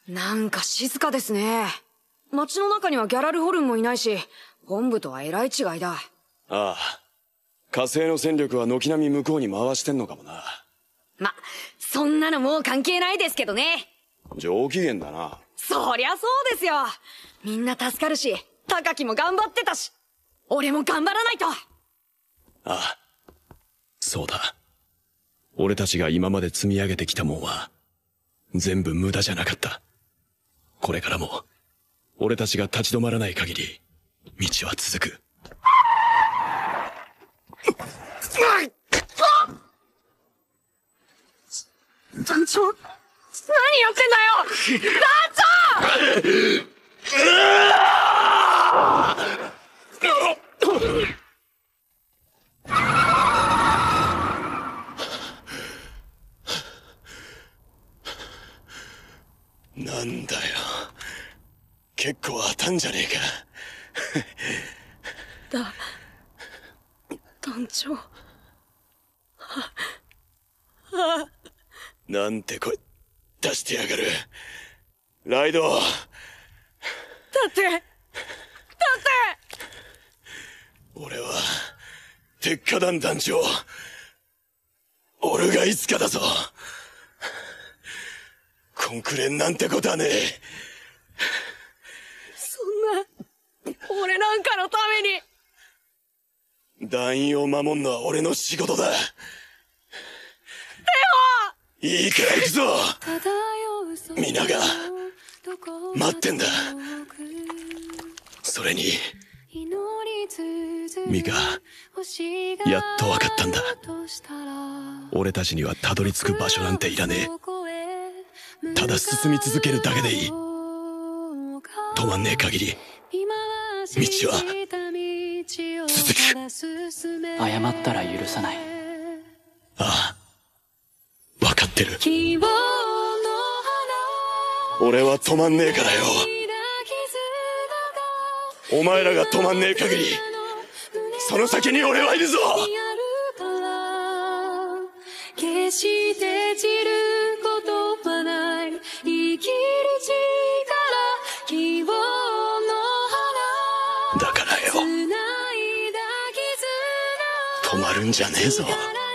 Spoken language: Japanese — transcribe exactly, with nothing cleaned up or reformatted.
なんか静かですね。街の中にはギャラルホルンもいないし、本部とはえらい違いだ。ああ、火星の戦力は軒並み向こうに回してんのかもな。 ま、そんなのもう関係ないですけどね。 上機嫌だな。 そりゃそうですよ。みんな助かるし、高木も頑張ってたし、俺も頑張らないと。 ああ、そうだ。俺たちが今まで積み上げてきたもんは全部無駄じゃなかった。これからも俺たちが立ち止まらない限り道は続く。 団長、何やってんだよ。団長なんだよ、結構当たんじゃねえか。 だ、団長。は、は、 なんて声出してやがる。ライド。だってだって俺は鉄火団団長、俺がいつかだぞ。コンクレなんてことはねえ。 そんな俺なんかのために。 団員を守んのは俺の仕事だ。でもいいから行くぞ。皆が待ってんだ。それにミカ、やっと分かったんだ。俺たちにはたどり着く場所なんていらねえ。ただ進み続けるだけでいい。止まんねえ限り道は続く。 謝ったら許さない。 ああ、分かってる。俺は止まんねえからよ。お前らが止まんねえ限りその先に俺はいるぞ。 決して散ることはない生きる力、希望の花だからよ、止まるんじゃねえぞ。